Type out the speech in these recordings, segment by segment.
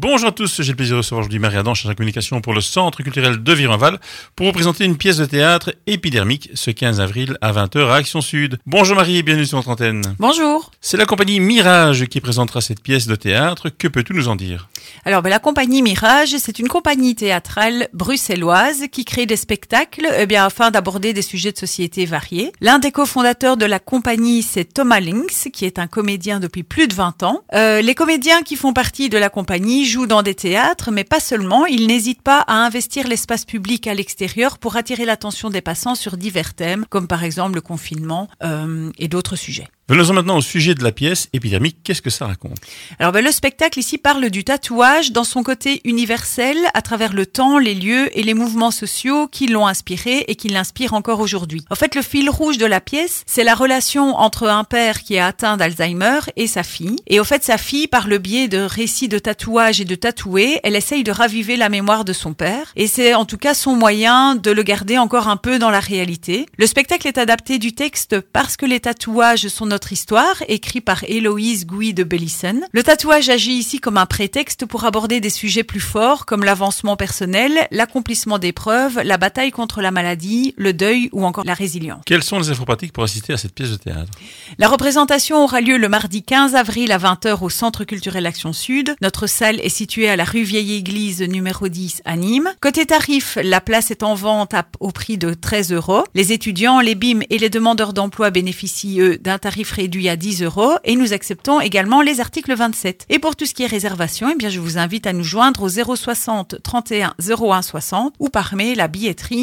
Bonjour à tous, j'ai le plaisir de recevoir aujourd'hui Marie Adam, chargée de communication pour le Centre culturel de Viron-Val, pour vous présenter une pièce de théâtre épidermique ce 15 avril à 20h à Action Sud. Bonjour Marie et bienvenue sur notre antenne. Bonjour. C'est la compagnie Mirage qui présentera cette pièce de théâtre. Que peux-tu nous en dire ? Alors, la compagnie Mirage, c'est une compagnie théâtrale bruxelloise qui crée des spectacles afin d'aborder des sujets de société variés. L'un des cofondateurs de la compagnie, c'est Thomas Links, qui est un comédien depuis plus de 20 ans. Les comédiens qui font partie de la compagnie jouent dans des théâtres, mais pas seulement. Ils n'hésitent pas à investir l'espace public à l'extérieur pour attirer l'attention des passants sur divers thèmes, comme par exemple le confinement et d'autres sujets. Venons-en maintenant au sujet de la pièce épidermique. Qu'est-ce que ça raconte ? Alors le spectacle ici parle du tatouage dans son côté universel à travers le temps, les lieux et les mouvements sociaux qui l'ont inspiré et qui l'inspirent encore aujourd'hui. En fait, le fil rouge de la pièce, c'est la relation entre un père qui est atteint d'Alzheimer et sa fille. Et au fait, sa fille, par le biais de récits de tatouage et de tatoués, elle essaye de raviver la mémoire de son père. Et c'est en tout cas son moyen de le garder encore un peu dans la réalité. Le spectacle est adapté du texte Parce que les tatouages sont notre histoire, écrit par Héloïse Gouy de Bellissen. Le tatouage agit ici comme un prétexte pour aborder des sujets plus forts comme l'avancement personnel, l'accomplissement d'épreuves, la bataille contre la maladie, le deuil ou encore la résilience. Quelles sont les infos pratiques pour assister à cette pièce de théâtre ? La représentation aura lieu le mardi 15 avril à 20h au Centre culturel Action Sud. Notre salle est située à la rue Vieille Église numéro 10 à Nîmes. Côté tarif, la place est en vente au prix de 13 €. Les étudiants, les BIM et les demandeurs d'emploi bénéficient, eux, d'un tarif réduit à 10 € et nous acceptons également les articles 27. Et pour tout ce qui est réservation, je vous invite à nous joindre au 060 31 01 60 ou par mail à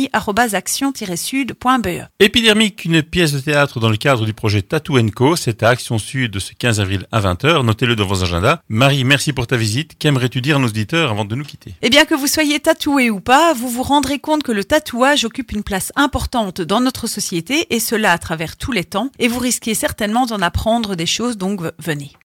billetterie@action-sud.be. Épidermique, une pièce de théâtre dans le cadre du projet Tattoo & Co. C'est à Action Sud ce 15 avril à 20h. Notez-le dans vos agendas. Marie, merci pour ta visite. Qu'aimerais-tu dire à nos auditeurs avant de nous quitter ? Que vous soyez tatoué ou pas, vous vous rendrez compte que le tatouage occupe une place importante dans notre société et cela à travers tous les temps et vous risquez certainement d'en apprendre des choses, donc venez.